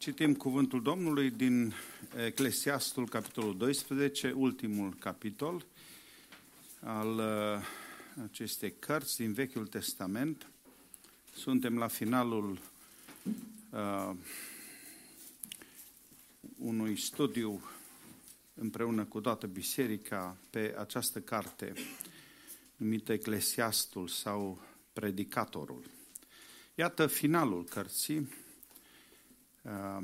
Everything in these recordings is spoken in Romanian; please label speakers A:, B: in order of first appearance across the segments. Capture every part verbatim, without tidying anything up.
A: Citim cuvântul Domnului din Eclesiastul, capitolul doisprezece, ultimul capitol al acestei cărți din Vechiul Testament. Suntem la finalul uh, unui studiu împreună cu toată biserica pe această carte numită Eclesiastul sau Predicatorul. Iată finalul cărții. Uh,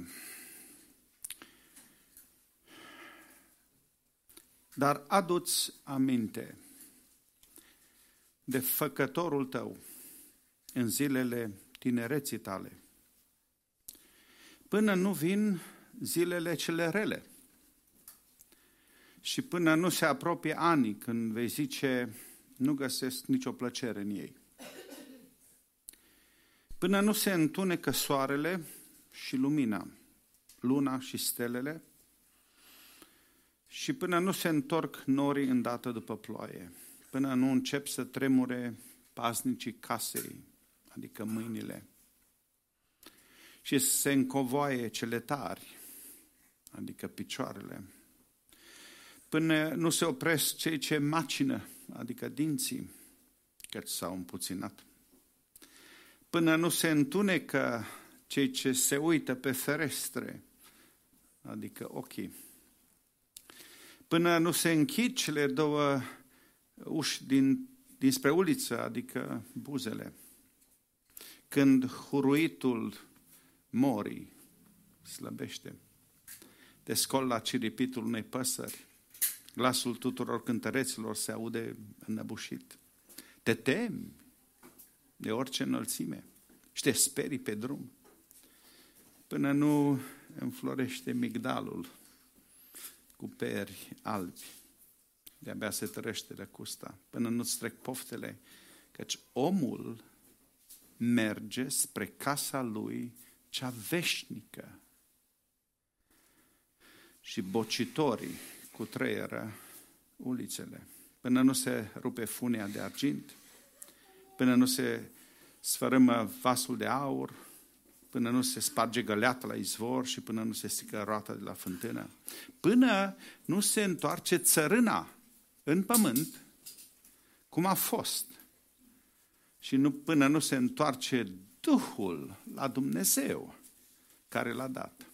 A: dar adu-ți aminte de făcătorul tău în zilele tinereții tale, până nu vin zilele cele rele și până nu se apropie anii când vei zice, nu găsesc nicio plăcere în ei. Până nu se întunecă soarele și lumina, luna și stelele, și până nu se întorc norii îndată după ploaie, până nu încep să tremure paznicii casei, adică mâinile, și să se încovoaie cele tari, adică picioarele, până nu se opresc cei ce macină, adică dinții, căci s-au împuținat, până nu se întunecă cei ce se uită pe ferestre, adică ochii, până nu se închid cele două uși din, dinspre uliță, adică buzele, când huruitul morii slăbește, te scol la ciripitul unei păsări, glasul tuturor cântăreților se aude înăbușit, te temi de orice înălțime și te sperii pe drum, până nu înflorește migdalul cu peri albi, de-abia se tărește lăcusta, până nu-ți trec poftele, căci omul merge spre casa lui cea veșnică și bocitorii cutreieră ulițele, până nu se rupe funia de argint, până nu se sfărâmă vasul de aur, până nu se sparge găleata la izvor și până nu se strică roata de la fântână, până nu se întoarce țărâna în pământ, cum a fost, și nu, până nu se întoarce Duhul la Dumnezeu care l-a dat.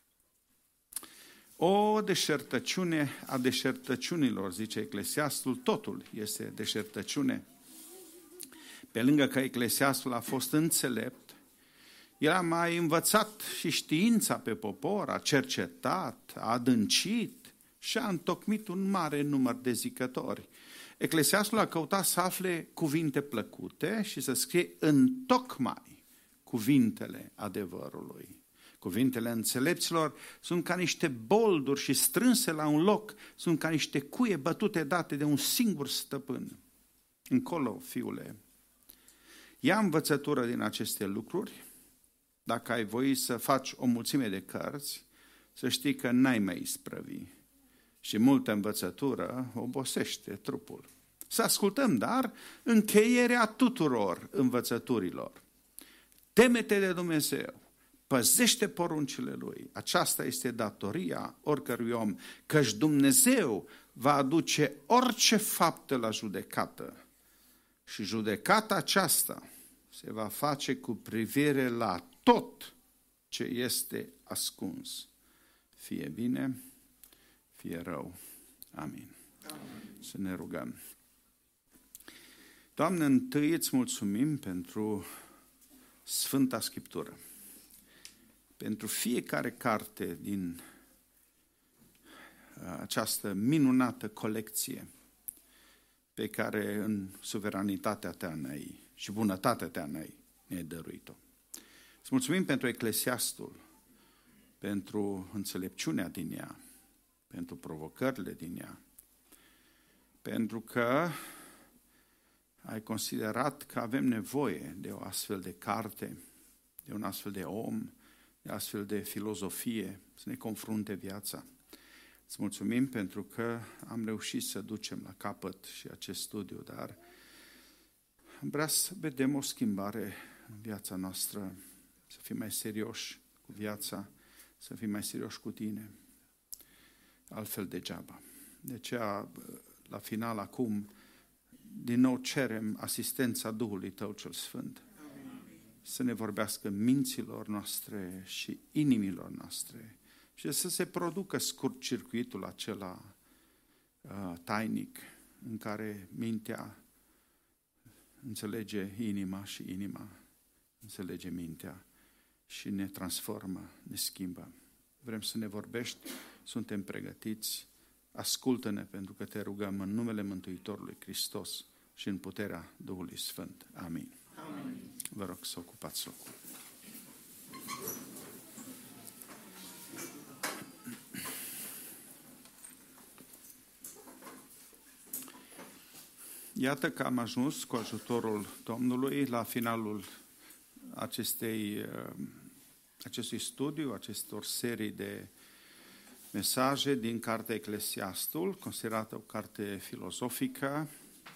A: O deșertăciune a deșertăciunilor, zice Eclesiastul, totul este deșertăciune. Pe lângă că Eclesiastul a fost înțelept, el a mai învățat și știința pe popor, a cercetat, a adâncit și a întocmit un mare număr de zicători. Eclesiastul a căutat să afle cuvinte plăcute și să scrie întocmai cuvintele adevărului. Cuvintele înțelepților sunt ca niște bolduri și strânse la un loc, sunt ca niște cuie bătute date de un singur stăpân. Încolo, fiule, ia învățătură din aceste lucruri. Dacă ai voi să faci o mulțime de cărți, să știi că n-ai mai isprăvi. Și multă învățătură obosește trupul. Să ascultăm, dar, încheierea tuturor învățăturilor. Teme-te de Dumnezeu, păzește poruncile Lui. Aceasta este datoria oricărui om, căci Dumnezeu va aduce orice faptă la judecată. Și judecata aceasta se va face cu privire la tot ce este ascuns, fie bine, fie rău. Amin. Amin. Să ne rugăm. Doamne, întâi îți mulțumim pentru Sfânta Scriptură, pentru fiecare carte din această minunată colecție pe care în suveranitatea Ta ne-ai și bunătatea Ta ne-ai, ne-ai dăruit-o. Îți mulțumim pentru Eclesiastul, pentru înțelepciunea din ea, pentru provocările din ea, pentru că ai considerat că avem nevoie de o astfel de carte, de un astfel de om, de astfel de filozofie, să ne confrunte viața. Îți mulțumim pentru că am reușit să ducem la capăt și acest studiu, dar vrea să vedem o schimbare în viața noastră, să fim mai serioși cu viața, să fim mai serioși cu tine. Altfel degeaba. De aceea, la final, acum, din nou cerem asistența Duhului Tău cel Sfânt. Amin. Să ne vorbească minților noastre și inimilor noastre și să se producă scurt circuitul acela uh, tainic în care mintea înțelege inima și inima înțelege mintea și ne transformă, ne schimbă. Vrem să ne vorbești, suntem pregătiți, ascultă-ne pentru că te rugăm în numele Mântuitorului Hristos și în puterea Duhului Sfânt. Amin. Amin. Vă rog să ocupați locul. Iată că am ajuns cu ajutorul Domnului la finalul acestei, acestui studiu, acestor serii de mesaje din cartea Eclesiastul, considerată o carte filozofică,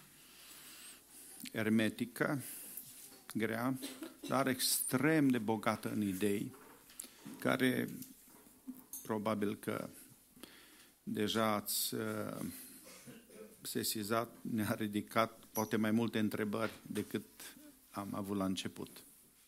A: ermetică, grea, dar extrem de bogată în idei, care probabil că deja ați sesizat, ne-a ridicat poate mai multe întrebări decât am avut la început.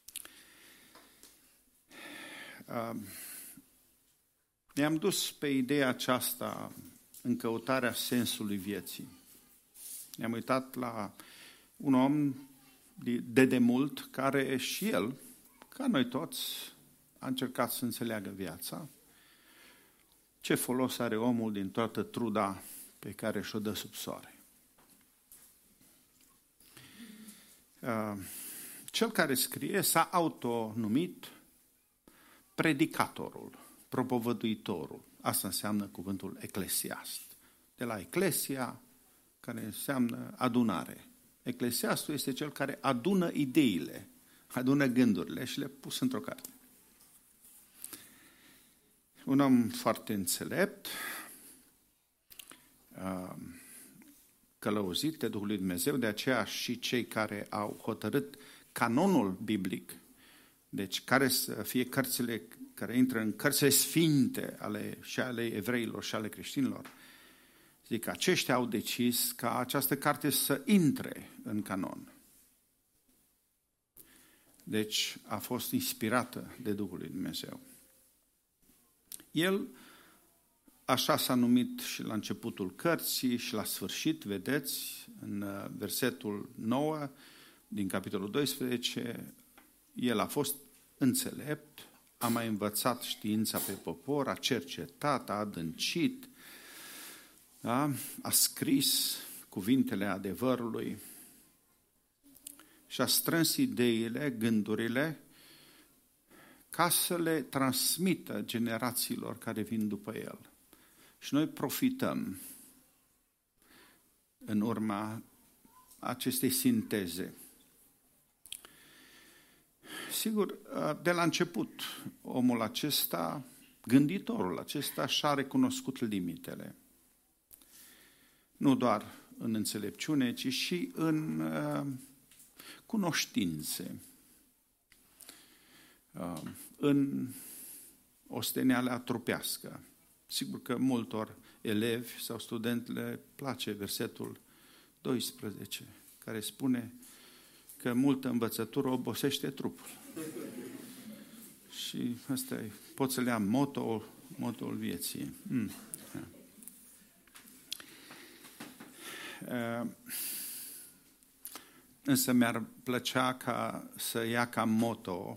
A: Ne-am dus pe ideea aceasta în căutarea sensului vieții. Ne-am uitat la un om de demult care și el, ca noi toți, a încercat să înțeleagă viața. Ce folos are omul din toată truda pe care și-o dă sub soare? Cel care scrie s-a autonumit predicatorul, propovăduitorul. Asta înseamnă cuvântul eclesiast. De la eclesia, care înseamnă adunare. Eclesiastul este cel care adună ideile, adună gândurile și le pus într-o carte. Un om foarte înțelept, călăuzit de Duhul lui Dumnezeu, de aceea și cei care au hotărât canonul biblic, deci care să fie cărțile care intră în cărțile sfinte ale, și ale evreilor și ale creștinilor, zic, aceștia au decis ca această carte să intre în canon. Deci a fost inspirată de Duhul lui Dumnezeu. El așa s-a numit și la începutul cărții și la sfârșit, vedeți, în versetul nouă din capitolul doisprezece, el a fost înțelept, a mai învățat știința pe popor, a cercetat, a adâncit, da? A scris cuvintele adevărului și a strâns ideile, gândurile, ca să le transmită generațiilor care vin după el. Și noi profităm în urma acestei sinteze. Sigur, de la început, omul acesta, gânditorul acesta, și-a recunoscut limitele. Nu doar în înțelepciune, ci și în uh, cunoștințe, uh, în osteneala trupească. Sigur că multor elevi sau studenți le place versetul doisprezece, care spune că multă învățătură obosește trupul. Și ăsta e, pot să le am moto, motoul vieții. Mm. Uh, însă mi-ar plăcea ca să ia ca moto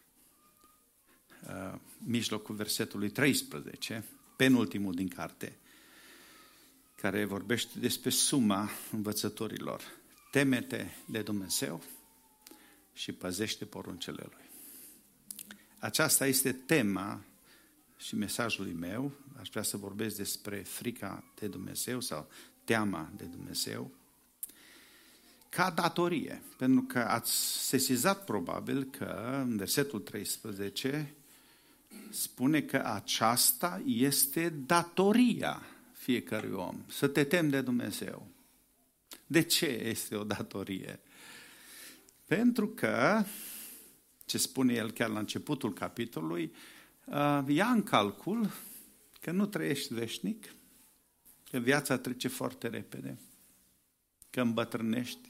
A: uh, mijlocul versetului treisprezece, penultimul din carte, care vorbește despre suma învățătorilor. Teme-te de Dumnezeu și păzește poruncele Lui. Aceasta este tema și mesajului meu. Aș vrea să vorbesc despre frica de Dumnezeu sau teama de Dumnezeu ca datorie. Pentru că ați sesizat probabil că în versetul treisprezece spune că aceasta este datoria fiecărui om, să te temi de Dumnezeu. De ce este o datorie? Pentru că, ce spune el chiar la începutul capitolului, ia în calcul că nu trăiești veșnic, că viața trece foarte repede, că îmbătrânești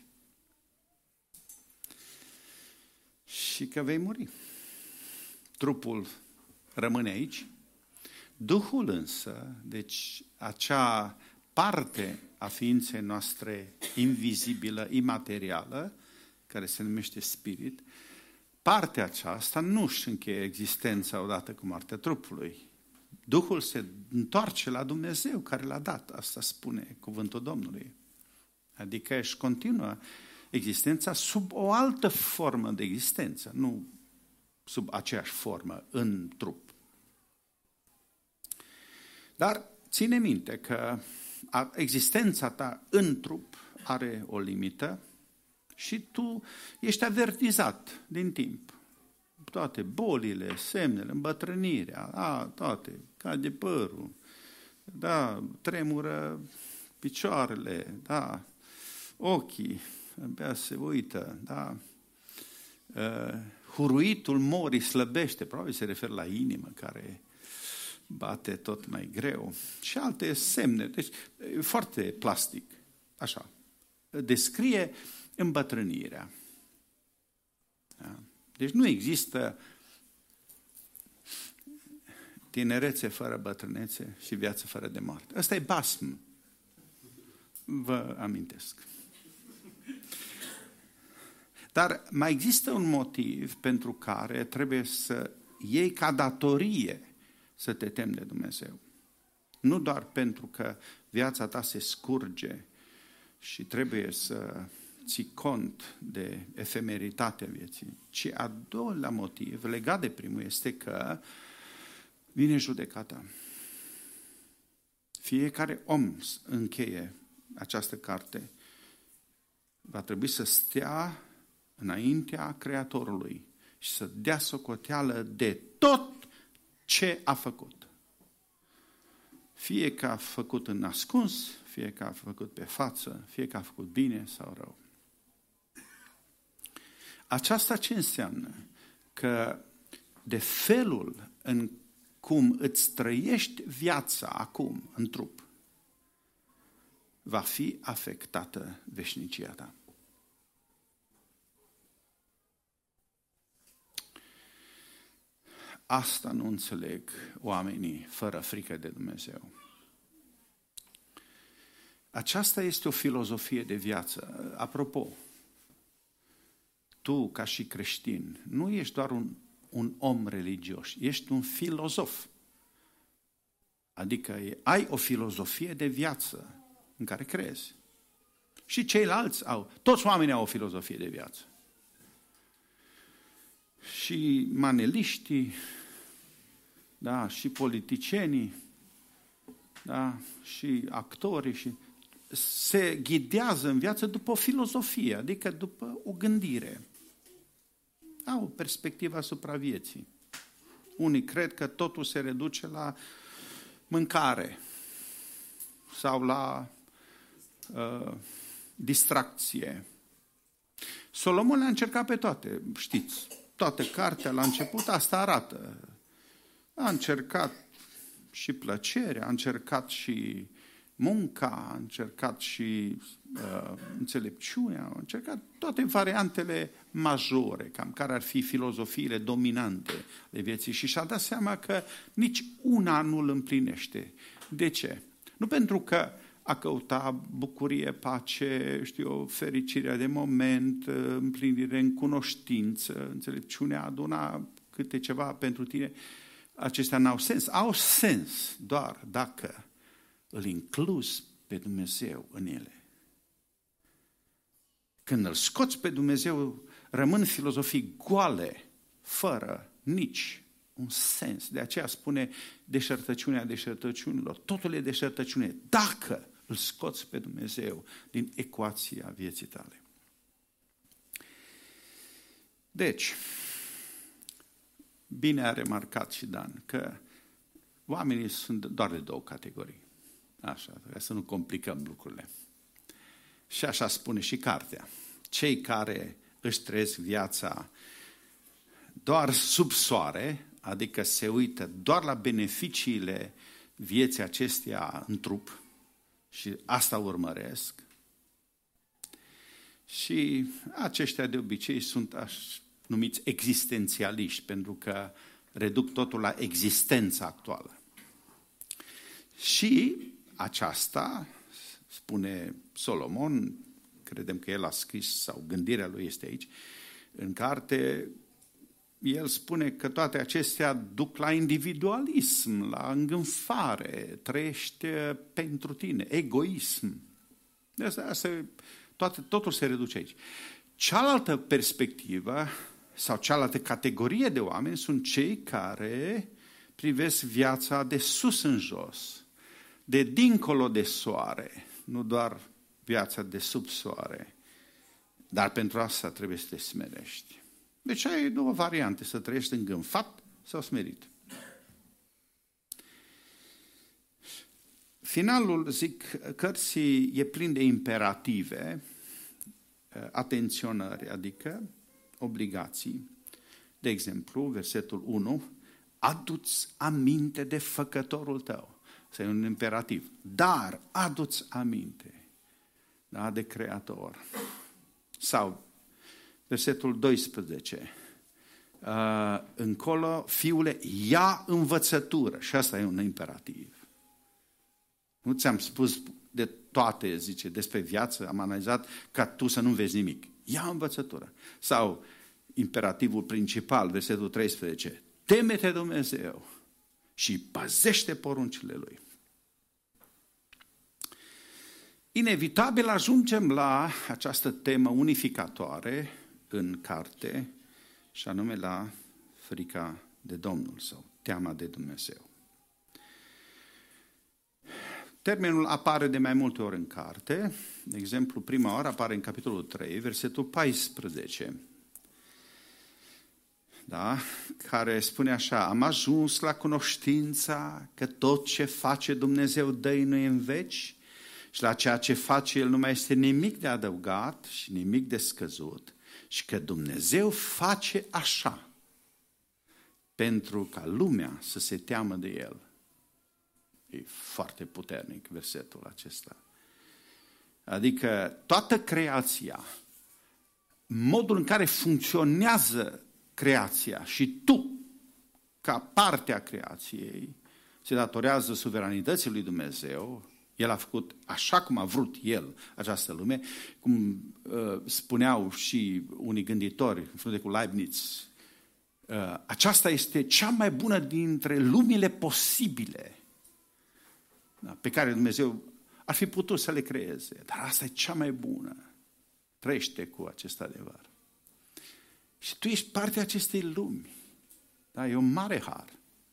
A: și că vei muri. Trupul rămâne aici, Duhul însă, deci acea parte a ființei noastre invizibilă, imaterială, care se numește spirit, partea aceasta nu își încheie existența odată cu moartea trupului. Duhul se întoarce la Dumnezeu care l-a dat, asta spune cuvântul Domnului. Adică își continuă existența sub o altă formă de existență, nu sub aceeași formă, în trup. Dar ține minte că existența ta în trup are o limită și tu ești avertizat din timp. Toate bolile, semnele, îmbătrânirea, a, toate, cade părul, da, tremură picioarele, da, ochii, abia se uită, da, uh, huruitul morii slăbește, probabil se referă la inimă care bate tot mai greu și alte semne, deci e foarte plastic, așa, descrie îmbătrânirea. Da? Deci nu există tinerețe fără bătrânețe și viață fără de moarte. Ăsta e basm. Vă amintesc. Dar mai există un motiv pentru care trebuie să iei ca datorie să te temi de Dumnezeu. Nu doar pentru că viața ta se scurge și trebuie să ții cont de efemeritatea vieții, ci a doilea motiv, legat de primul, este că vine judecata. Fiecare om încheie această carte va trebui să stea înaintea Creatorului și să dea socoteală de tot ce a făcut. Fie că a făcut în ascuns, fie că a făcut pe față, fie că a făcut bine sau rău. Aceasta ce înseamnă? Că de felul în cum îți trăiești viața acum, în trup, va fi afectată veșnicia ta. Asta nu înțeleg oamenii fără frică de Dumnezeu. Aceasta este o filozofie de viață. Apropo, tu, ca și creștin, nu ești doar un, un om religios, ești un filozof. Adică ai o filozofie de viață în care crezi. Și ceilalți au, toți oamenii au o filozofie de viață. Și maneliștii, da, și politicienii, da, și actorii, și se ghidează în viață după o filozofie, adică după o gândire. Au o perspectivă asupra vieții. Unii cred că totul se reduce la mâncare sau la uh, distracție. Solomon le-a încercat pe toate, știți, toată cartea la început asta arată. A încercat și plăcerea, a încercat și munca, a încercat și uh, înțelepciunea, a încercat toate variantele majore, cam care ar fi filozofiile dominante de vieții și și-a dat seama că nici una nu îl împlinește. De ce? Nu pentru că a căuta bucurie, pace, știu eu, fericirea de moment, împlinire în cunoștință, înțelepciunea aduna câte ceva pentru tine. Acestea n-au sens. Au sens doar dacă îl incluzi pe Dumnezeu în ele. Când îl scoți pe Dumnezeu, rămân filozofii goale, fără nici un sens. De aceea spune deșertăciunea deșertăciunilor. Totul e deșertăciune. Dacă îl scoți pe Dumnezeu din ecuația vieții tale. Deci, bine a remarcat și Dan că oamenii sunt doar de două categorii. Așa, ca să nu complicăm lucrurile. Și așa spune și cartea. Cei care își trăiesc viața doar sub soare, adică se uită doar la beneficiile vieții acesteia în trup și asta urmăresc. Și aceștia de obicei sunt așa numiți existențialiști, pentru că reduc totul la existența actuală. Și aceasta, spune Solomon, credem că el a scris, sau gândirea lui este aici, în carte, el spune că toate acestea duc la individualism, la îngânfare, trăiește pentru tine, egoism. Asta, asta, toate, totul se reduce aici. Cealaltă perspectivă sau cealaltă categorie de oameni sunt cei care privesc viața de sus în jos, de dincolo de soare, nu doar viața de sub soare. Dar pentru asta trebuie să te smerești. Deci ai două variante, să trăiești îngânfat sau smerit. Finalul, zic, cărții e plin de imperative, atenționări, adică obligații. De exemplu, versetul unu, adu-ți aminte de făcătorul tău. Asta e un imperativ. Dar adu-ți aminte, da, de Creator. Sau versetul doisprezece, uh, încolo, fiule, ia învățătură. Și asta e un imperativ. Nu ți-am spus de toate, zice, despre viață, am analizat ca tu să nu vezi nimic. Ia învățătură. Sau imperativul principal, versetul treisprezece, teme-te Dumnezeu și păzește poruncile Lui. Inevitabil ajungem la această temă unificatoare în carte, și anume la frica de Domnul sau teama de Dumnezeu. Termenul apare de mai multe ori în carte. De exemplu, prima oară apare în capitolul trei, versetul paisprezece, da? Care spune așa, am ajuns la cunoștința că tot ce face Dumnezeu dăinuie în veci și la ceea ce face El nu mai este nimic de adăugat și nimic de scăzut și că Dumnezeu face așa pentru ca lumea să se teamă de El. E foarte puternic versetul acesta. Adică toată creația, modul în care funcționează creația și tu, ca parte a creației, se datorează suveranității lui Dumnezeu. El a făcut așa cum a vrut El această lume, cum uh, spuneau și unii gânditori, în frunte cu Leibniz, uh, aceasta este cea mai bună dintre lumile posibile, da, pe care Dumnezeu ar fi putut să le creeze. Dar asta e cea mai bună. Trăiește cu acest adevăr. Și tu ești partea acestei lumi. Da, e un mare har.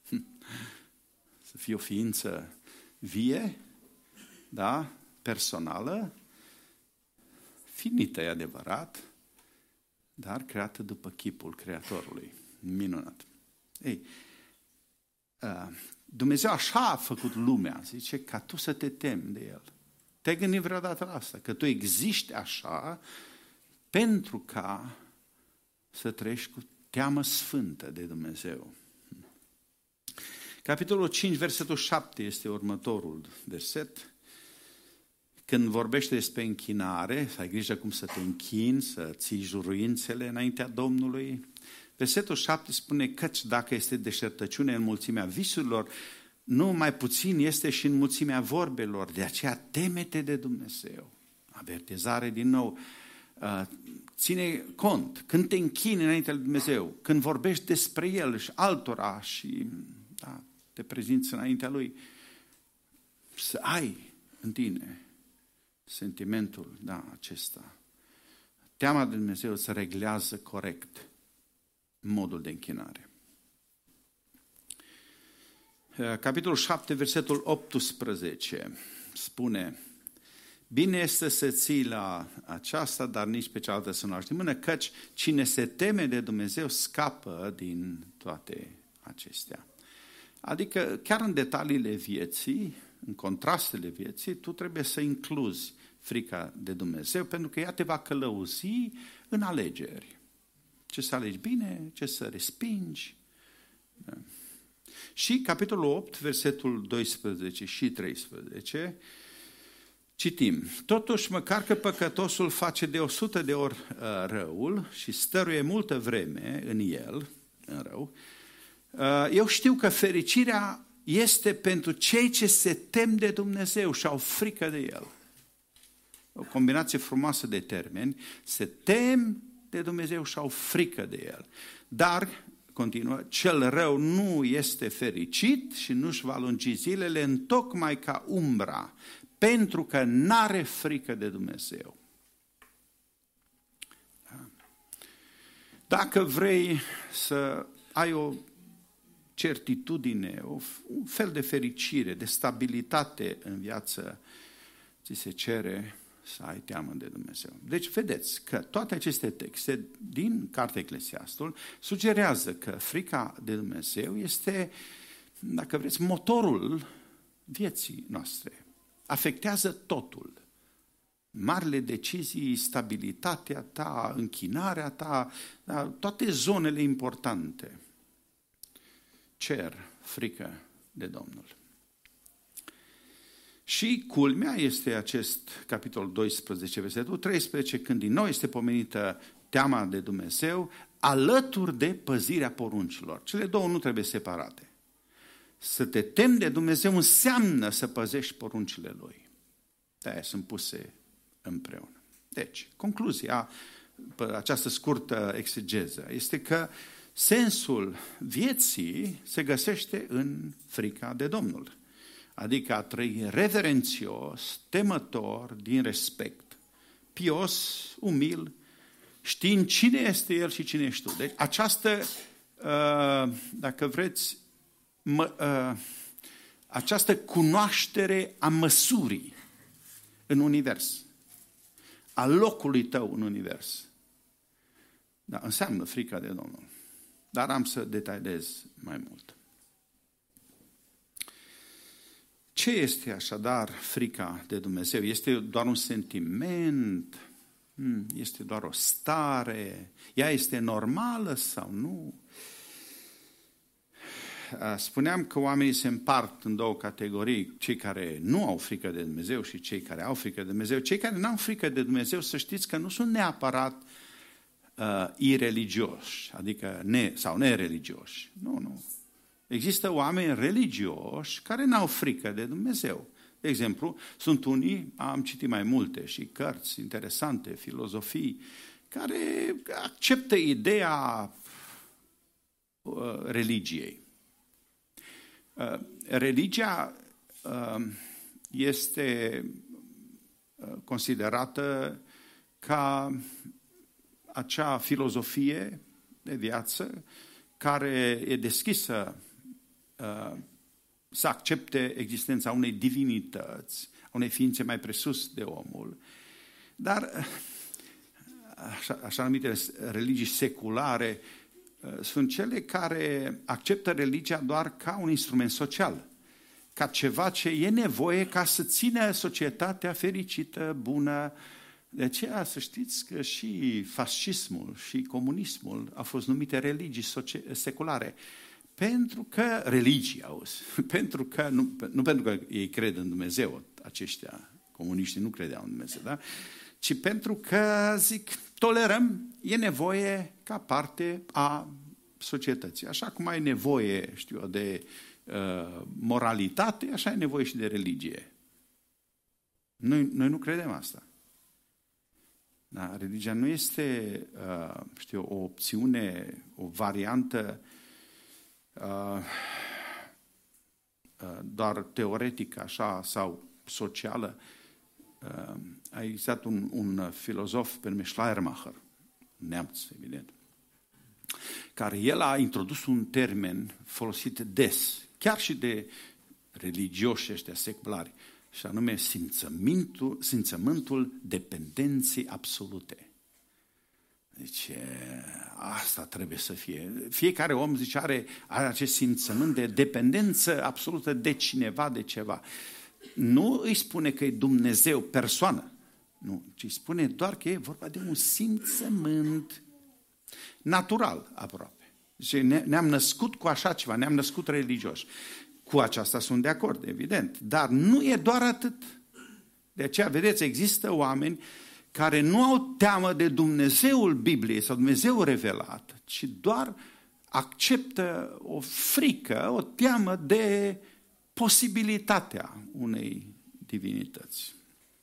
A: Să fii o ființă vie, da, personală, finită, e adevărat, dar creată după chipul Creatorului. Minunat. Ei, Dumnezeu așa a făcut lumea, zice, ca tu să te temi de El. Te-ai gândit vreodată la asta? Că tu existi așa pentru ca să trăiești cu teamă sfântă de Dumnezeu. Capitolul cinci, versetul șapte este următorul verset. Când vorbește despre închinare, să ai grijă cum să te închini, să ții juruințele înaintea Domnului. Versetul șapte spune, căci dacă este deșertăciune în mulțimea visurilor, nu mai puțin este și în mulțimea vorbelor. De aceea temete de Dumnezeu. Avertizare din nou. Ține cont, când te închini înainte lui Dumnezeu, când vorbești despre El și altora și da, te prezinți înaintea Lui, să ai în tine sentimentul da, acesta. Teama de Dumnezeu se reglează corect modul de închinare. Capitolul șapte, versetul optsprezece spune, bine este să ții la aceasta, dar nici pe cealaltă să nu aști mână, căci cine se teme de Dumnezeu scapă din toate acestea. Adică chiar în detaliile vieții, în contrastele vieții, tu trebuie să incluzi frica de Dumnezeu, pentru că ea te va călăuzi în alegeri. Ce să alegi bine, ce să respingi. Și capitolul opt, versetul doisprezece și treisprezece, citim: totuși, măcar că păcătosul face de o sută de ori uh, răul și stăruie multă vreme în el, în rău, uh, eu știu că fericirea este pentru cei ce se tem de Dumnezeu și au frică de El. O combinație frumoasă de termeni: se tem de Dumnezeu și au frică de El. Dar, continuă, cel rău nu este fericit și nu-și va lungi zilele întocmai ca umbra, pentru că n-are frică de Dumnezeu. Dacă vrei să ai o certitudine, un fel de fericire, de stabilitate în viață, ți se cere să ai teamă de Dumnezeu. Deci vedeți că toate aceste texte din Cartea Eclesiastul sugerează că frica de Dumnezeu este, dacă vreți, motorul vieții noastre. Afectează totul. Marile decizii, stabilitatea ta, închinarea ta, toate zonele importante. Cer frică de Domnul. Și culmea este acest capitol doisprezece, versetul treisprezece, când din nou este pomenită teama de Dumnezeu, alături de păzirea poruncilor. Cele două nu trebuie separate. Să te temi de Dumnezeu înseamnă să păzești poruncile Lui. De-aia sunt puse împreună. Deci, concluzia pe această scurtă exegeză este că sensul vieții se găsește în frica de Domnul. Adică a trăi reverențios, temător, din respect, pios, umil, știind cine este El și cine ești tu. Deci această, dacă vreți, această cunoaștere a măsurii în univers, a locului tău în univers, da, înseamnă frica de Domnul. Dar am să detaliez mai mult. Ce este așadar frica de Dumnezeu? Este doar un sentiment? Este doar o stare? Ea este normală sau nu? Spuneam că oamenii se împart în două categorii: cei care nu au frică de Dumnezeu și cei care au frică de Dumnezeu. Cei care nu au frică de Dumnezeu, să știți că nu sunt neapărat uh, ireligioși, adică ne, sau nereligioși. Nu, nu. Există oameni religioși care n-au frică de Dumnezeu. De exemplu, sunt unii, am citit mai multe și cărți interesante, filozofii, care acceptă ideea uh, religiei. Uh, religia uh, este uh, considerată ca acea filozofie de viață care e deschisă uh, să accepte existența unei divinități, unei ființe mai presus de omul. Dar așa, așa numite religii seculare sunt cele care acceptă religia doar ca un instrument social, ca ceva ce e nevoie ca să țină societatea fericită, bună. De aceea să știți că și fascismul și comunismul au fost numite religii seculare. Pentru că religii, auzi, pentru că, nu, nu pentru că ei cred în Dumnezeu, aceștia, comuniștii nu credeau în Dumnezeu, da? Ci pentru că, zic, tolerăm, e nevoie ca parte a societății. Așa cum ai nevoie, știu eu, de uh, moralitate, așa ai nevoie și de religie. Noi, noi nu credem asta. Da? Religia nu este, uh, știu, o opțiune, o variantă uh, uh, doar teoretică, așa, sau socială. Uh, a existat un, un filozof pe nume Schleiermacher, neamț, evident, care el a introdus un termen folosit des, chiar și de religioși ăștia seculari, și anume simțământul, simțământul dependenței absolute. Deci asta trebuie să fie. Fiecare om, zice, are, are acest simțământ de dependență absolută de cineva, de ceva. Nu îi spune că e Dumnezeu persoană, nu, ci spune doar că e vorba de un simțământ natural aproape. Zice, ne, ne-am născut cu așa ceva, ne-am născut religioși. Cu aceasta sunt de acord, evident, dar nu e doar atât. De aceea, vedeți, există oameni care nu au teamă de Dumnezeul Bibliei sau Dumnezeul revelat, ci doar acceptă o frică, o teamă de posibilitatea unei divinități.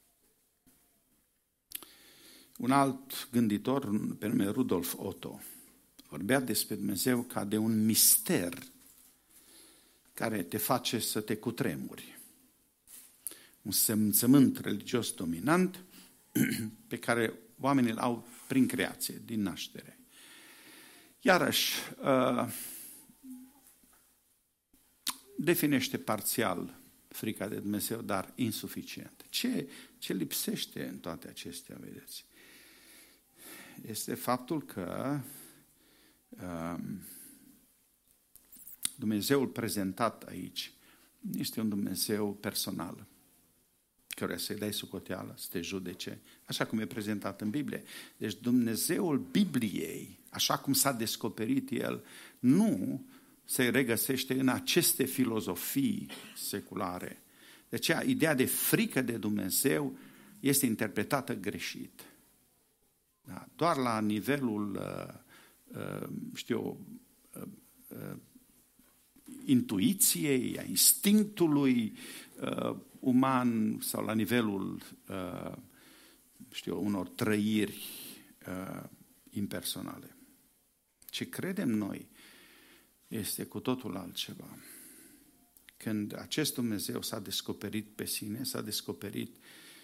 A: Un alt gânditor, pe nume Rudolf Otto, vorbea despre Dumnezeu ca de un mister care te face să te cutremuri. Un semțământ religios dominant pe care oamenii îl au prin creație, din naștere. Iarăși, definește parțial frica de Dumnezeu, dar insuficient. Ce, ce lipsește în toate acestea, vedeți? Este faptul că um, Dumnezeul prezentat aici este un Dumnezeu personal, căruia să-i dai socoteală, să te judece, așa cum e prezentat în Biblie. Deci Dumnezeul Bibliei, așa cum s-a descoperit El, nu se regăsește în aceste filozofii seculare. De aceea, ideea de frică de Dumnezeu este interpretată greșit. Da? Doar la nivelul, uh, uh, știu, uh, uh, intuiției, a instinctului uh, uman sau la nivelul, uh, știu, unor trăiri uh, impersonale. Ce credem noi este cu totul altceva. Când acest Dumnezeu s-a descoperit pe sine, s-a descoperit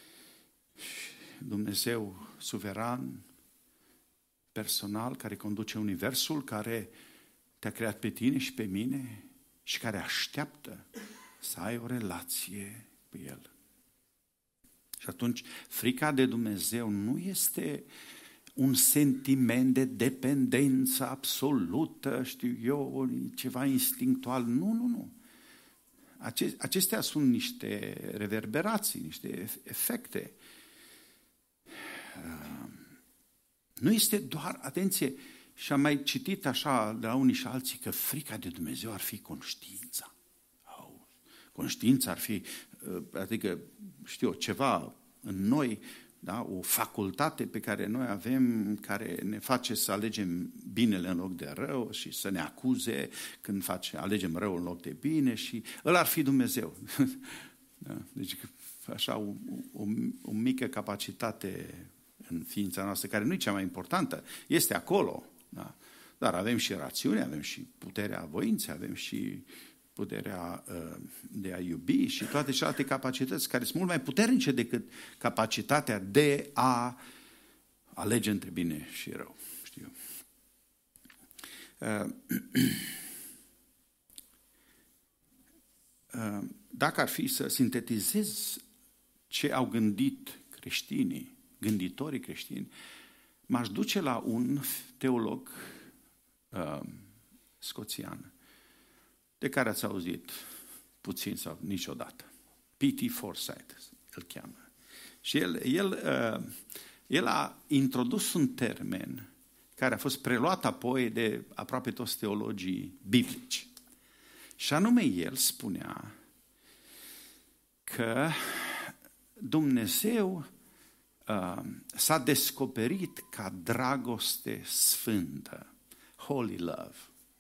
A: Dumnezeu suveran, personal, care conduce universul, care te-a creat pe tine și pe mine și care așteaptă să ai o relație cu El. Și atunci, frica de Dumnezeu nu este un sentiment de dependență absolută, știu eu, ceva instinctual. Nu, nu, nu. Acestea sunt niște reverberații, niște efecte. Nu este doar, atenție, și am mai citit așa de la unii și alții că frica de Dumnezeu ar fi conștiința. Conștiința ar fi, adică, știu, ceva în noi, da? O facultate pe care noi avem, care ne face să alegem binele în loc de rău și să ne acuze când face, alegem rău în loc de bine și ăla ar fi Dumnezeu. Da? Deci așa o, o, o mică capacitate în ființa noastră, care nu e cea mai importantă, este acolo. Da? Dar avem și rațiune, avem și puterea voinței, avem și puterea uh, de a iubi și toate celelalte capacități care sunt mult mai puternice decât capacitatea de a alege între bine și rău. Știu. Uh, uh, dacă ar fi să sintetizez ce au gândit creștinii, gânditorii creștini, m-aș duce la un teolog uh, scoțian, de care ați auzit puțin sau niciodată. P T Forsyth îl cheamă. Și el, el, uh, el a introdus un termen care a fost preluat apoi de aproape toți teologii biblici. Și anume el spunea că Dumnezeu uh, s-a descoperit ca dragoste sfântă, holy love.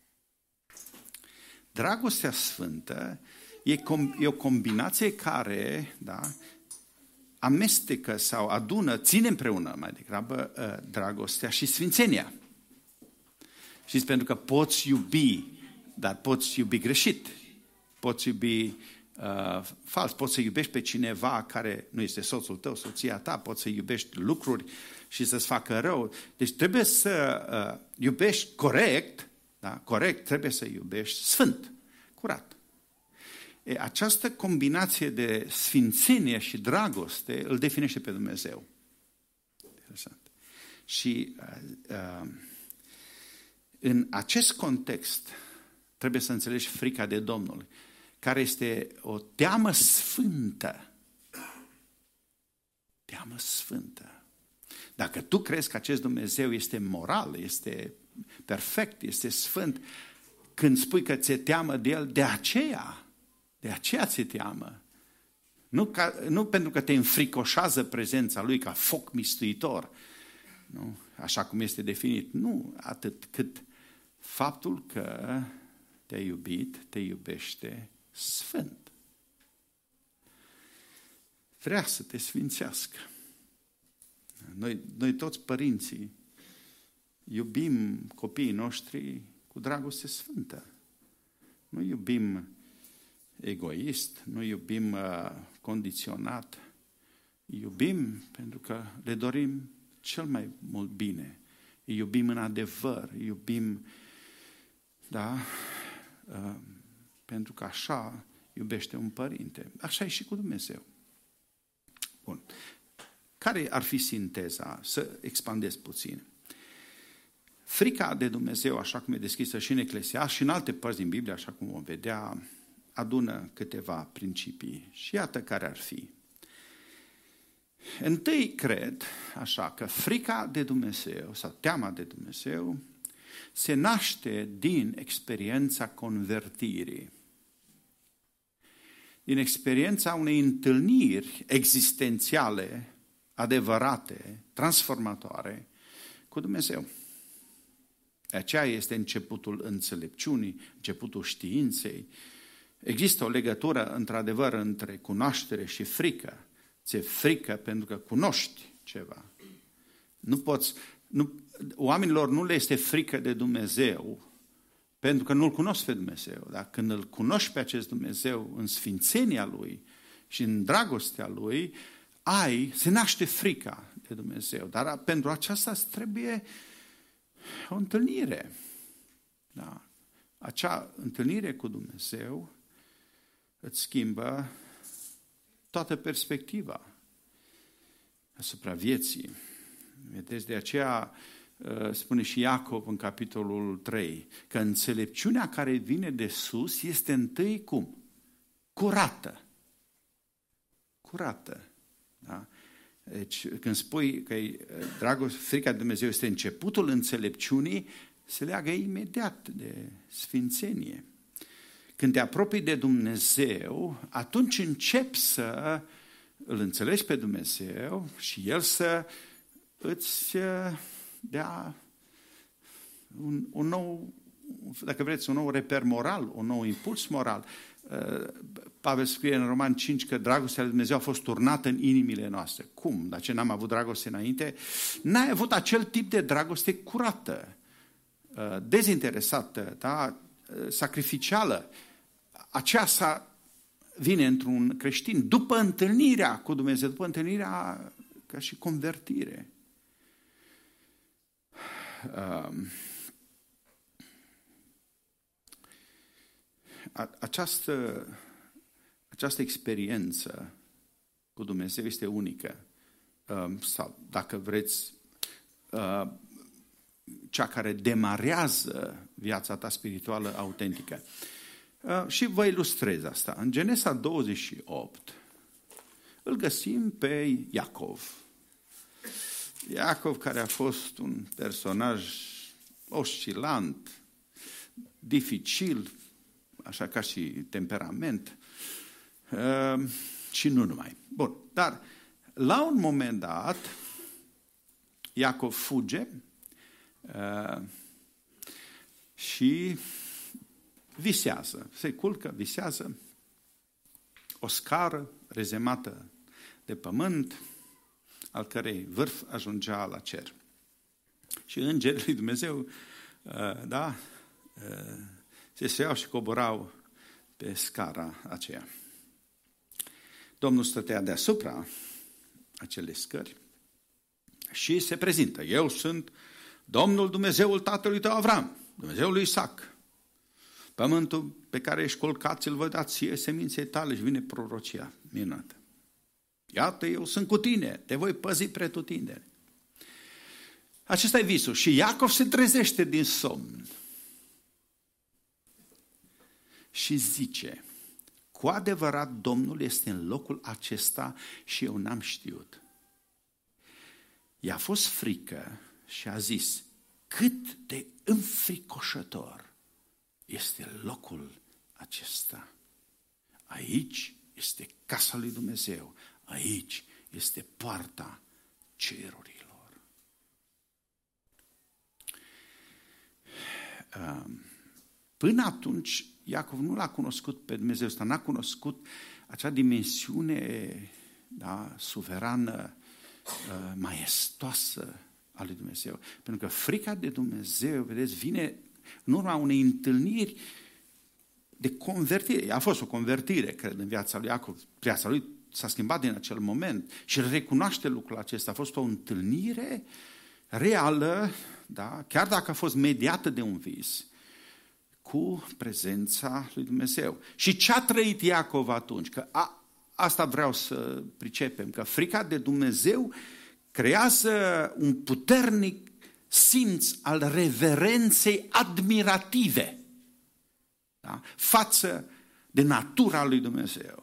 A: Dragostea sfântă e, com- e o combinație care, da, amestecă sau adună, ține împreună mai degrabă uh, dragostea și sfințenia. Știți, pentru că poți iubi, dar poți iubi greșit. Poți iubi uh, fals, poți să iubești pe cineva care nu este soțul tău, soția ta, poți să iubești lucruri și să-ți facă rău. Deci trebuie să uh, iubești corect, da? Corect, trebuie să iubești sfânt, curat. E, această combinație de sfințenie și dragoste îl definește pe Dumnezeu. Interesant. Și uh, uh, în acest context trebuie să înțelegi frica de Domnul, care este o teamă sfântă. Teamă sfântă. Dacă tu crezi că acest Dumnezeu este moral, este perfect, este sfânt. Când spui că ți-e teamă de El, de aceea, de aceea ți-e teamă. Nu, ca, nu pentru că te înfricoșează prezența Lui ca foc mistuitor, nu? Așa cum este definit. Nu atât cât faptul că te-a iubit, te iubește sfânt. Vrea să te sfințească. Noi, noi toți părinții iubim copiii noștri cu dragoste sfântă. Nu iubim egoist, nu iubim uh, condiționat. Iubim pentru că le dorim cel mai mult bine. Îi iubim în adevăr, îi iubim, da, uh, pentru că așa iubește un părinte. Așa e și cu Dumnezeu. Bun. Care ar fi sinteza? Să expandez puțin. Frica de Dumnezeu, așa cum e descrisă și în Eclesiast și în alte părți din Biblie, așa cum vom vedea, adună câteva principii. Și iată care ar fi. Întâi cred, așa, că frica de Dumnezeu sau teama de Dumnezeu se naște din experiența convertirii. Din experiența unei întâlniri existențiale, adevărate, transformatoare cu Dumnezeu. Aceea este începutul înțelepciunii, începutul științei. Există o legătură, într-adevăr, între cunoaștere și frică. Ți-e frică pentru că cunoști ceva. Nu poți, nu, oamenilor nu le este frică de Dumnezeu pentru că nu-L cunosc pe Dumnezeu. Dar când îl cunoști pe acest Dumnezeu în sfințenia Lui și în dragostea Lui, ai, se naște frica de Dumnezeu. Dar pentru aceasta îți trebuie o întâlnire. Da. Acea întâlnire cu Dumnezeu îți schimbă toată perspectiva asupra vieții. Vedeți, de aceea spune și Iacov în capitolul trei, că înțelepciunea care vine de sus este întâi cum? Curată. Curată. Da? Deci când spui că dragoste, frica de Dumnezeu este începutul înțelepciunii, se leagă imediat de sfințenie. Când te apropii de Dumnezeu, atunci începi să îl înțelegi pe Dumnezeu și El să îți dea un, un nou, dacă vreți, un nou reper moral, un nou impuls moral. Pavel scrie în Roman cinci că dragostea lui Dumnezeu a fost turnată în inimile noastre. Cum? Dar ce n-am avut dragoste înainte? N-ai avut acel tip de dragoste curată, dezinteresată, da? Sacrificială. Aceasta vine într-un creștin după întâlnirea cu Dumnezeu, după întâlnirea ca și convertire. Această, această experiență cu Dumnezeu este unică. Sau, dacă vreți, cea care demarează viața ta spirituală autentică. Și vă ilustrez asta. În Genesa douăzeci și opt îl găsim pe Iacov. Iacov, care a fost un personaj oscilant, dificil, așa ca și temperament, și nu numai. Bun, dar la un moment dat, Iacov fuge și visează, se culcă, visează o scară rezemată de pământ, al cărei vârf ajungea la cer. Și îngerii lui Dumnezeu, da, se suiau și coborau pe scara aceea. Domnul stătea deasupra acele scări și se prezintă. Eu sunt Domnul Dumnezeul tatălui tău Avram, Dumnezeul lui Isaac. Pământul pe care ești colcat ți-l voi da ție, seminței tale, și vine prorocia minunată. Iată, eu sunt cu tine, te voi păzi pretutindeni. Acesta e visul. Și Iacov se trezește din somn și zice, cu adevărat Domnul este în locul acesta și eu n-am știut. I-a fost frică și a zis, cât de înfricoșător este locul acesta. Aici este casa lui Dumnezeu, aici este poarta cerurilor. Până atunci, Iacov nu l-a cunoscut pe Dumnezeu ăsta, n-a cunoscut acea dimensiune, da, suverană, maestoasă a lui Dumnezeu. Pentru că frica de Dumnezeu, vedeți, vine în urma unei întâlniri de convertire. A fost o convertire, cred, în viața lui Iacov. Viața lui s-a schimbat din acel moment și recunoaște lucrul acesta. A fost o întâlnire reală, da, chiar dacă a fost mediată de un vis, cu prezența lui Dumnezeu. Și ce a trăit Iacov atunci? Că a, asta vreau să pricepem, că frica de Dumnezeu creează un puternic simț al reverenței admirative, da, față de natura lui Dumnezeu.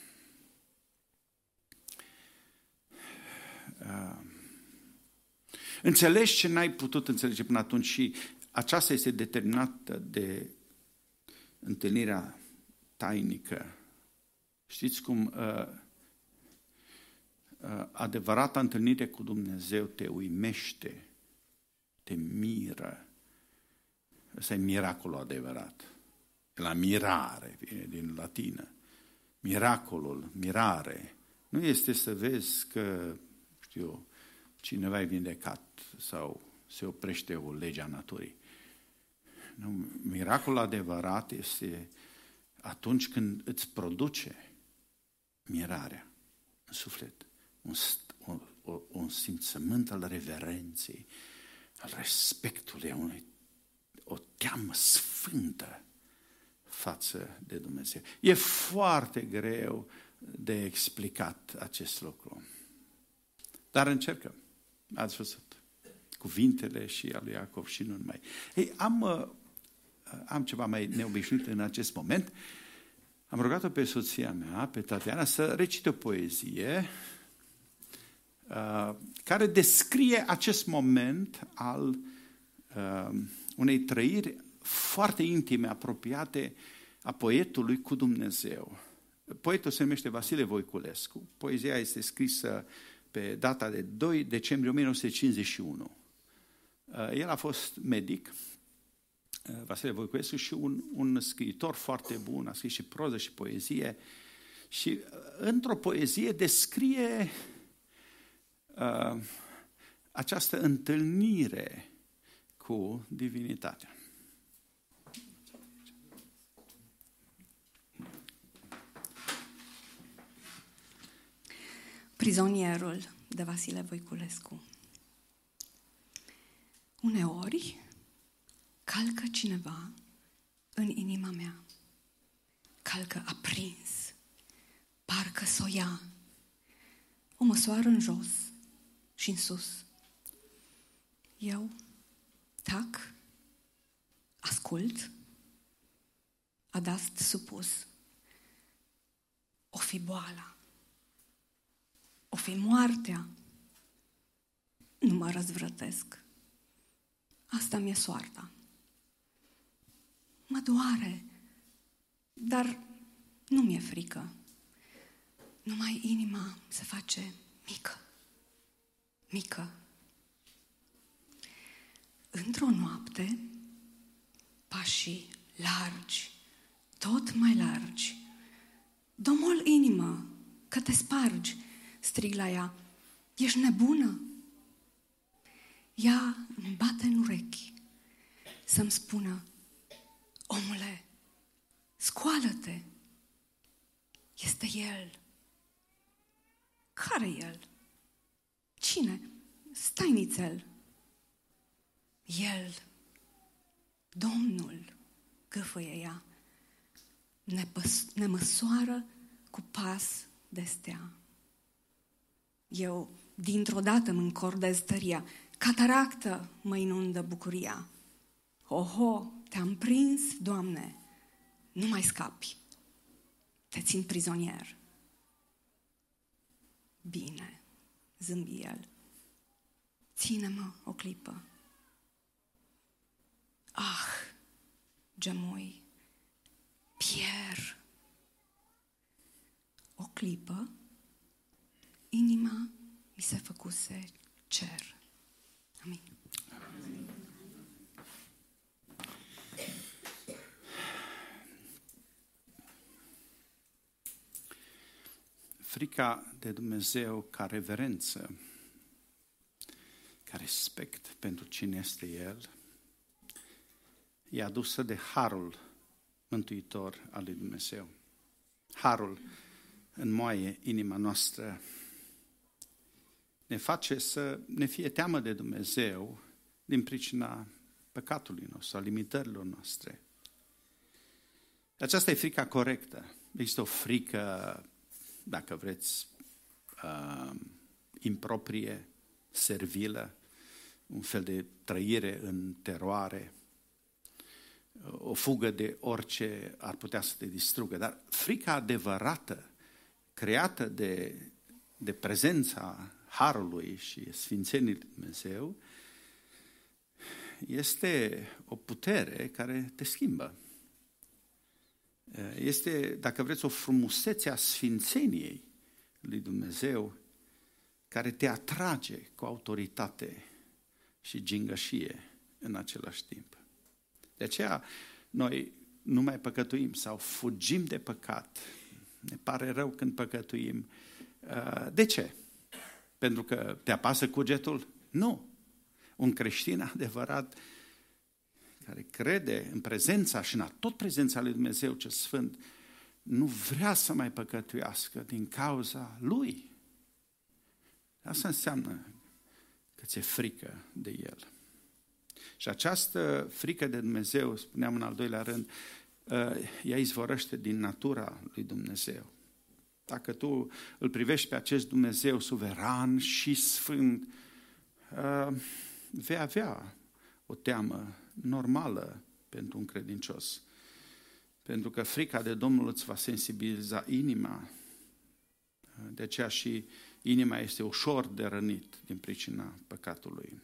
A: Uh, înțelegi ce n-ai putut înțelege până atunci și aceasta este determinată de întâlnirea tainică. Știți cum uh, uh, adevărata întâlnire cu Dumnezeu te uimește, te miră. Ăsta e miracolul adevărat. La mirare, vine din latină. Miracolul, mirare, nu este să vezi că, știu, cineva e vindecat sau se oprește o lege a naturii. Nu, miracolul adevărat este atunci când îți produce mirarea în suflet, un, un, un simțământ al reverenței, al respectului, unei, o teamă sfântă față de Dumnezeu. E foarte greu de explicat acest lucru. Dar încercăm. Ați văzut cuvintele și al lui Iacov și nu numai. Ei, am, am ceva mai neobișnuit în acest moment. Am rugat-o pe soția mea, pe Tatiana, să recite o poezie uh, care descrie acest moment al uh, unei trăiri foarte intime, apropiate a poetului cu Dumnezeu. Poetul se numește Vasile Voiculescu. Poezia este scrisă pe data de doi decembrie o mie nouă sute cincizeci și unu. El a fost medic, Vasile Voiculescu, și un, un scriitor foarte bun, a scris și proză și poezie. Și într-o poezie descrie uh, această întâlnire cu divinitatea.
B: Prizonierul, de Vasile Voiculescu. Uneori calcă cineva în inima mea, calcă aprins, parcă s-o ia, o măsoară în jos și în sus. Eu tac, ascult, adast supus. O fi boala, o fi moartea, nu mă răzvrătesc. Asta mi-e soarta. Mă doare, dar nu mi-e frică. Numai inima se face mică, mică. Într-o noapte, pașii largi, tot mai largi, domol inimă, că te spargi, strig la ea, ești nebună? Ea îmi bate în urechi să-mi spună, omule, scoală-te, este el. Care el? Cine? Stai nițel. El, Domnul, gâfâie ea, ne, păs- ne măsoară cu pas de stea. Eu dintr-o dată mă încordez tăria, cataractă mă inundă bucuria. Oho, te-am prins, Doamne, nu mai scapi, te țin prizonier. Bine, zâmbi el, ține-mă o clipă, Ah, gemui, Pierre. O clipă, inima mi se făcuse cer. Amin.
A: Frica de Dumnezeu ca reverență, ca respect pentru cine este El, e adusă de harul mântuitor al lui Dumnezeu. Harul înmoaie inima noastră, ne face să ne fie teamă de Dumnezeu din pricina păcatului nostru, a limitărilor noastre. Aceasta e frica corectă. Există o frică, dacă vreți, uh, improprie, servilă, un fel de trăire în teroare, o fugă de orice ar putea să te distrugă. Dar frica adevărată, creată de, de prezența Harului și Sfințenii lui Dumnezeu, este o putere care te schimbă. Este, dacă vreți, o frumusețe a sfințeniei lui Dumnezeu care te atrage cu autoritate și gingășie în același timp. De aceea noi nu mai păcătuim sau fugim de păcat. Ne pare rău când păcătuim. De ce? Pentru că te apasă cugetul? Nu. Un creștin adevărat care crede în prezența și în tot prezența lui Dumnezeu cel Sfânt, nu vrea să mai păcătuiască din cauza lui. Asta înseamnă că ți-e frică de El. Și această frică de Dumnezeu, spuneam în al doilea rând, ea izvorăște din natura lui Dumnezeu. Dacă tu îl privești pe acest Dumnezeu suveran și sfânt, vei avea o teamă normală pentru un credincios. Pentru că frica de Domnul îți va sensibiliza inima. De aceea și inima este ușor de rănit din pricina păcatului.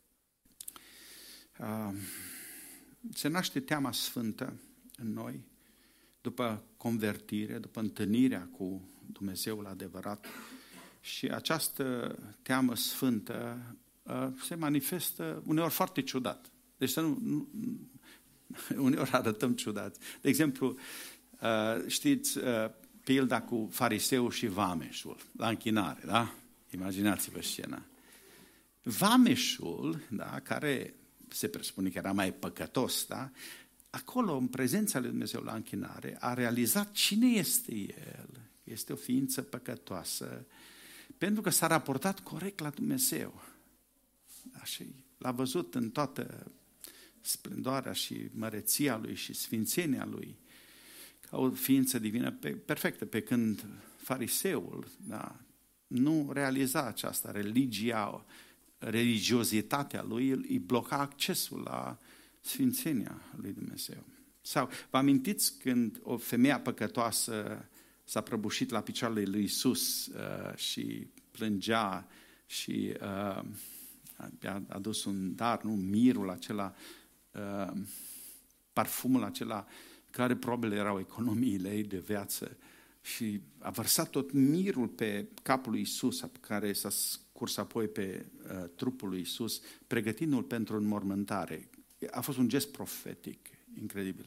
A: Se naște teama sfântă în noi după convertire, după întâlnirea cu Dumnezeul adevărat, și această teamă sfântă se manifestă uneori foarte ciudat. Deci să nu, nu uneori arătăm ciudați. De exemplu, știți pilda cu fariseul și vameșul la închinare, da? Imaginați-vă scena. Vameșul, da, care se presupune că era mai păcătos, da? Acolo, în prezența lui Dumnezeu la închinare, a realizat cine este el. Este o ființă păcătoasă, pentru că s-a raportat corect la Dumnezeu. Da, și l-a văzut în toată splendoarea și măreția lui și sfințenia lui, ca o ființă divină pe, perfectă, pe când fariseul, da, nu realiza aceasta, religia, religiozitatea lui îi bloca accesul la sfințenia lui Dumnezeu. Sau vă amintiți când o femeie păcătoasă s-a prăbușit la picioarele lui Iisus uh, și plângea și uh, a adus un dar, nu, mirul acela, uh, parfumul acela, care probabil erau economiile ei de viață, și a vărsat tot mirul pe capul lui Iisus, care s-a scurs apoi pe uh, trupul lui Iisus, pregătindu-l pentru înmormântare. A fost un gest profetic, incredibil.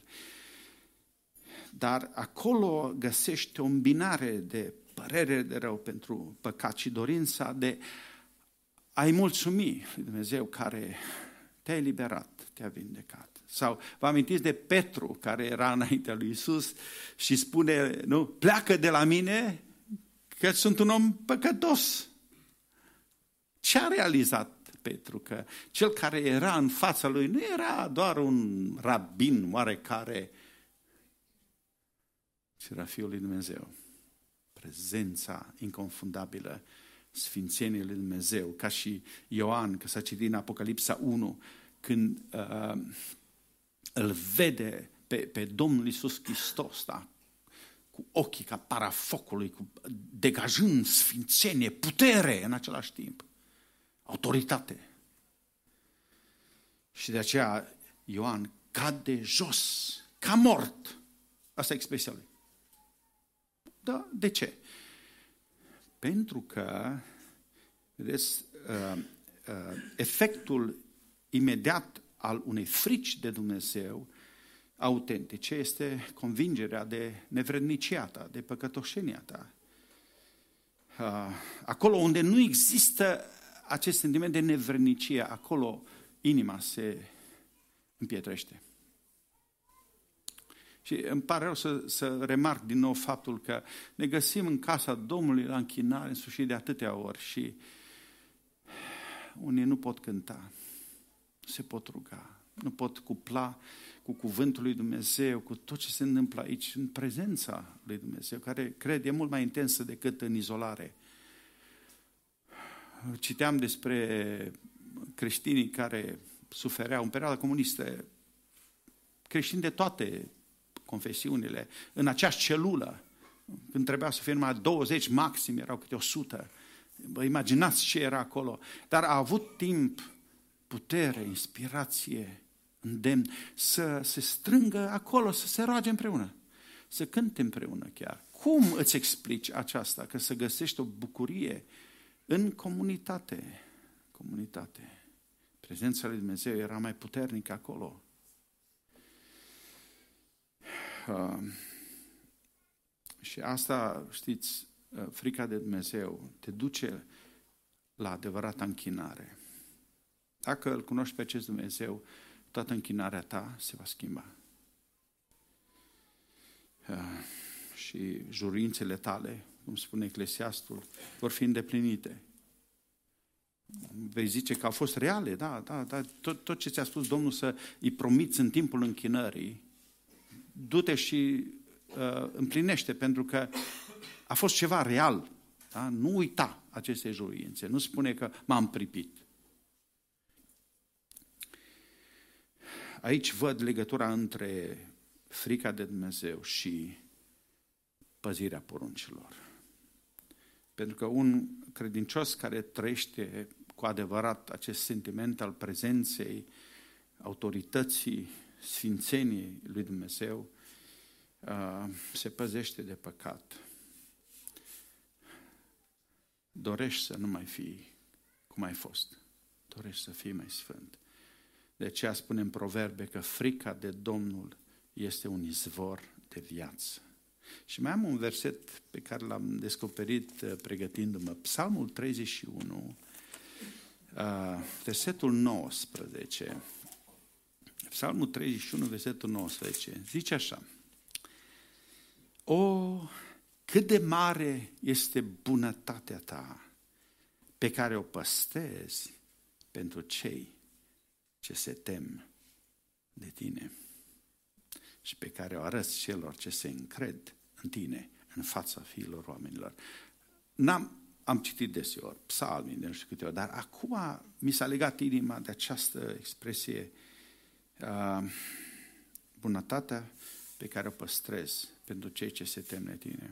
A: Dar acolo găsește o îmbinare de părere de rău pentru păcat și dorința de a-i mulțumi lui Dumnezeu care te-a eliberat, te-a vindecat. Sau vă amintiți de Petru, care era înaintea lui Iisus și spune, nu, pleacă de la mine că sunt un om păcătos. Ce a realizat Petru? Că cel care era în fața lui nu era doar un rabin oarecare, ci era Fiul lui Dumnezeu. Prezența inconfundabilă, sfințenia lui Dumnezeu, ca și Ioan, că s-a citit în Apocalipsa unu, când uh, îl vede pe, pe Domnul Iisus Hristos, da? Cu ochii ca parafocului, cu, degajând sfințenie, putere în același timp, autoritate. Și de aceea Ioan cade jos, ca mort. Asta e expresia lui. Da, de ce? Pentru că, vedeți, efectul imediat al unei frici de Dumnezeu autentice este convingerea de nevrednicia ta, de păcătoșenia ta. Acolo unde nu există acest sentiment de nevrednicie, acolo inima se împietrește. Și îmi pare rău să, să remarc din nou faptul că ne găsim în casa Domnului la închinare în sfârșit de atâtea ori și unii nu pot cânta, nu se pot ruga, nu pot cupla cu cuvântul lui Dumnezeu, cu tot ce se întâmplă aici, în prezența lui Dumnezeu, care, cred, e mult mai intensă decât în izolare. Citeam despre creștinii care sufereau în perioada comunistă, creștini de toate confesiunile, în aceeași celulă, când trebuia să fie numai douăzeci, maxim erau câte o sută. Vă imaginați ce era acolo. Dar a avut timp, putere, inspirație, îndemn să se strângă acolo, să se roage împreună, să cânte împreună chiar. Cum îți explici aceasta? Că să găsești o bucurie în comunitate. Comunitate. Prezența lui Dumnezeu era mai puternică acolo. Uh, și asta, știți, uh, frica de Dumnezeu te duce la adevărata închinare. Dacă îl cunoști pe acest Dumnezeu, toată închinarea ta se va schimba. Uh, și juruințele tale, cum spune Eclesiastul, vor fi îndeplinite. Vei zice că au fost reale, da, da, da. Tot, tot ce ți-a spus Domnul să îi promiți în timpul închinării, du-te și uh, împlinește, pentru că a fost ceva real. Da? Nu uita aceste juruințe. Nu spune că m-am pripit. Aici văd legătura între frica de Dumnezeu și păzirea poruncilor. Pentru că un credincios care trăiește cu adevărat acest sentiment al prezenței, autorității, sfințeniei lui Dumnezeu, se păzește de păcat. Dorești să nu mai fii cum ai fost. Dorești să fii mai sfânt. De aceea spune în Proverbe că frica de Domnul este un izvor de viață. Și mai am un verset pe care l-am descoperit pregătindu-mă. Psalmul treizeci și unu, versetul nouăsprezece. Psalmul treizeci și unu, versetul nouăsprezece. Zice așa: O, cât de mare este bunătatea ta pe care o păstrezi pentru cei ce se tem de tine și pe care o arăți celor ce se încred în tine, în fața fiilor oamenilor. N-am, am citit deseori psalmii de nu știu câte ori, dar acum mi s-a legat inima de această expresie, uh, bunătatea pe care o păstrezi pentru cei ce se tem de tine.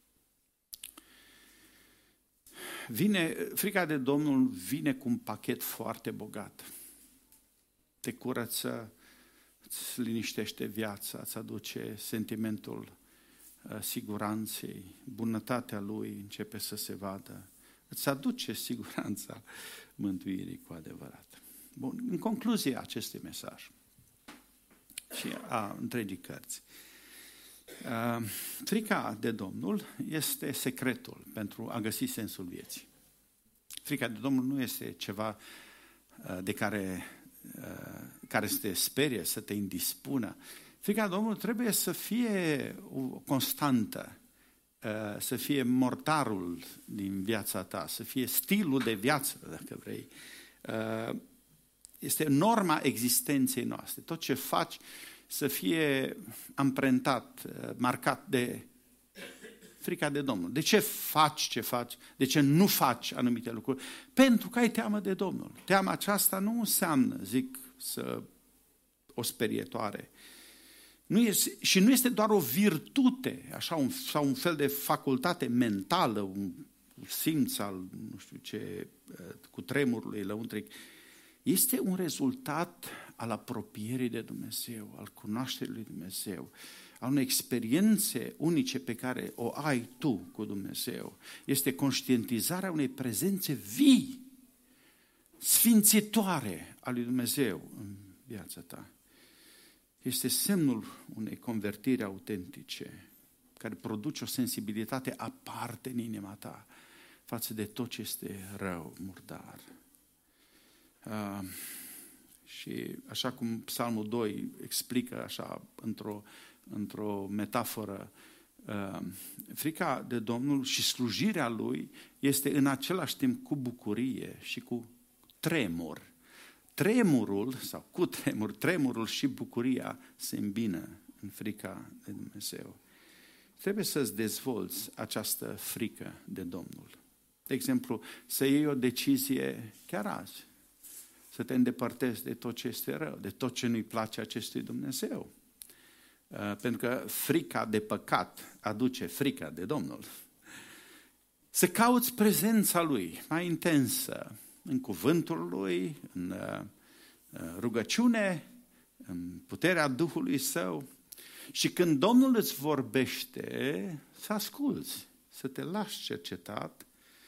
A: Vine, frica de Domnul vine cu un pachet foarte bogat. Te curăță, îți liniștește viața, îți aduce sentimentul uh, siguranței, bunătatea Lui începe să se vadă, îți aduce siguranța mântuirii cu adevărat. Bun, în concluzie acestui mesaj și a întregii cărți, uh, frica de Domnul este secretul pentru a găsi sensul vieții. Frica de Domnul nu este ceva uh, de care care să te sperie, să te indispună. Frica Domnului trebuie să fie o constantă, să fie mortarul din viața ta, să fie stilul de viață, dacă vrei. Este norma existenței noastre. Tot ce faci să fie amprentat, marcat de frica de Domnul. De ce faci ce faci? De ce nu faci anumite lucruri? Pentru că ai teamă de Domnul. Teama aceasta nu înseamnă, zic, să o sperietoare. Nu este, și nu este doar o virtute, așa, un, sau un fel de facultate mentală, un simț al, nu știu ce, cu tremurului lăuntric. este un rezultat al apropierii de Dumnezeu, al cunoașterii lui Dumnezeu, al unei experiențe unice pe care o ai tu cu Dumnezeu. Este conștientizarea unei prezențe vii, sfințitoare a lui Dumnezeu în viața ta. Este semnul unei convertiri autentice, care produce o sensibilitate aparte în inima ta față de tot ce este rău, murdar. Uh, și așa cum Psalmul doi explică așa într-o, într-o metaforă, uh, frica de Domnul și slujirea Lui este în același timp cu bucurie și cu tremur. Tremurul, sau cu tremur, tremurul și bucuria se îmbină în frica de Dumnezeu. Trebuie să-ți dezvolți această frică de Domnul. De exemplu, să iei o decizie chiar azi, să te îndepărtezi de tot ce este rău, de tot ce nu-i place acestui Dumnezeu. Pentru că frica de păcat aduce frica de Domnul. Să cauți prezența Lui mai intensă, în cuvântul Lui, în rugăciune, în puterea Duhului Său. Și când Domnul îți vorbește, să asculți, să te lași cercetat,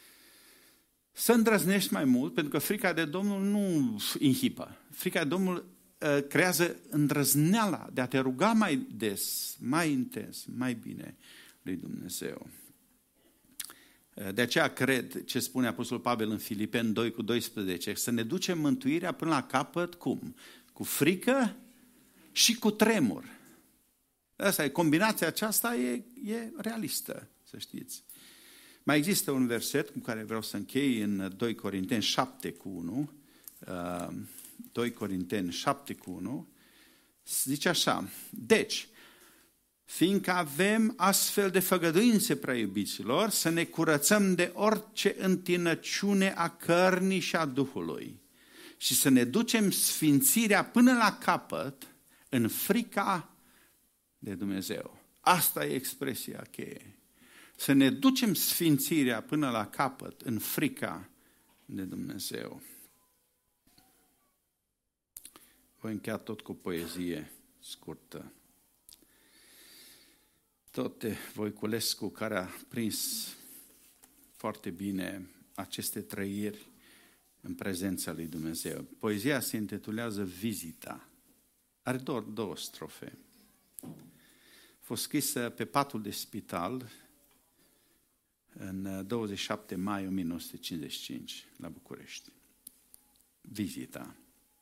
A: să îndrăznești mai mult, pentru că frica de Domnul nu inhipă. Frica de Domnul uh, creează îndrăzneala de a te ruga mai des, mai intens, mai bine lui Dumnezeu. De aceea cred ce spune Apostolul Pavel în Filipeni doi cu doisprezece, să ne ducem mântuirea până la capăt, cum? Cu frică și cu tremur. Asta e, combinația aceasta e, e realistă, să știți. Mai există un verset cu care vreau să închei în doi Corinteni șapte cu unu, doi Corinteni șapte cu unu, zice așa, deci, fiindcă avem astfel de făgăduințe, prea iubiților, să ne curățăm de orice întinăciune a cărnii și a Duhului și să ne ducem sfințirea până la capăt în frica de Dumnezeu. Asta e expresia cheie. Să ne ducem sfințirea până la capăt în frica de Dumnezeu. Voi încheia tot cu poezie scurtă. Tot Voiculescu, care a prins foarte bine aceste trăiri în prezența lui Dumnezeu. Poezia se intitulează Vizita. Are doar două strofe. A fost scrisă pe patul de spital în douăzeci și șapte mai o mie nouă sute cincizeci și cinci la București. Vizita.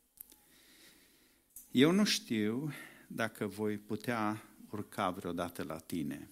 A: Eu nu știu dacă voi putea urca vreodată la tine.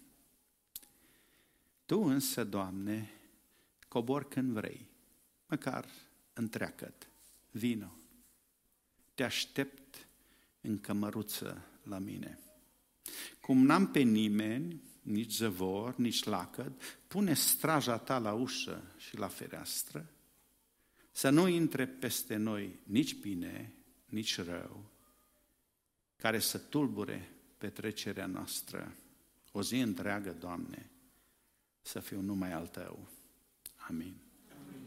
A: Tu însă, Doamne, cobor când vrei, măcar întreagăt, vino. Te aștept în cămăruță la mine. Cum n-am pe nimeni, nici zăvor, nici lacăt, pune straja ta la ușă și la fereastră, să nu intre peste noi nici bine, nici rău, care să tulbure petrecerea noastră. O zi întreagă, Doamne, să fiu numai al Tău. Amin. Amin.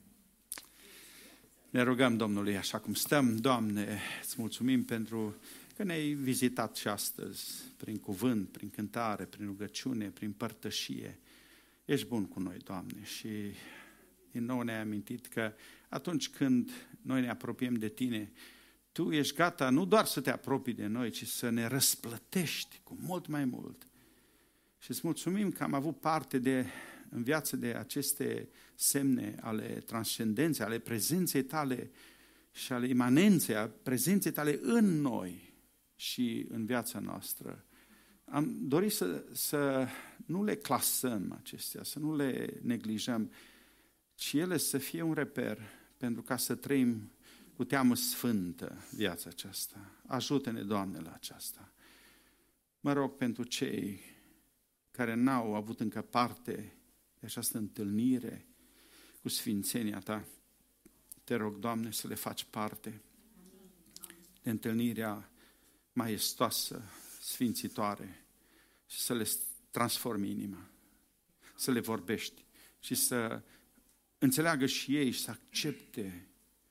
A: Ne rugăm Domnului așa cum stăm. Doamne, îți mulțumim pentru că ne-ai vizitat și astăzi prin cuvânt, prin cântare, prin rugăciune, prin părtășie. Ești bun cu noi, Doamne, și din nou ne-ai amintit că atunci când noi ne apropiem de Tine, Tu ești gata nu doar să te apropii de noi, ci să ne răsplătești cu mult mai mult. Și îți mulțumim că am avut parte de, în viață de aceste semne ale transcendenței, ale prezenței Tale și ale imanenței, a prezenței Tale în noi și în viața noastră. Am dorit să, să nu le clasăm acestea, să nu le neglijăm, ci ele să fie un reper pentru ca să trăim cu teamă sfântă viața aceasta. Ajută-ne, Doamne, la aceasta. Mă rog pentru cei care n-au avut încă parte de această întâlnire cu sfințenia Ta. Te rog, Doamne, să le faci parte de întâlnirea maestoasă, sfințitoare și să le transformi inima, să le vorbești și să înțeleagă și ei și să accepte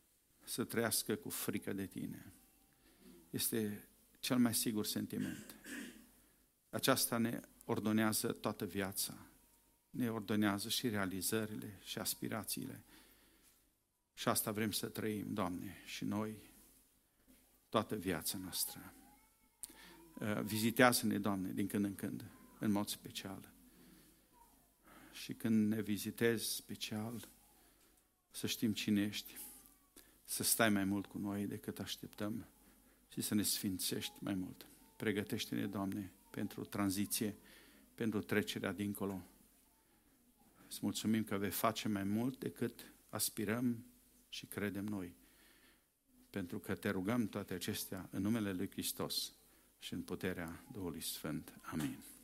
A: să trăiască cu frică de Tine. Este cel mai sigur sentiment. Aceasta ne ordonează toată viața. Ne ordonează și realizările și aspirațiile. Și asta vrem să trăim, Doamne, și noi toată viața noastră. Vizitează-ne, Doamne, din când în când, în mod special. Și când ne vizitezi special, să știm cine ești, să stai mai mult cu noi decât așteptăm și să ne sfințești mai mult. Pregătește-ne, Doamne, pentru tranziție, pentru trecerea dincolo. Îți mulțumim că vei face mai mult decât aspirăm și credem noi. Pentru că te rugăm toate acestea în numele Lui Hristos și în puterea Duhului Sfânt. Amin.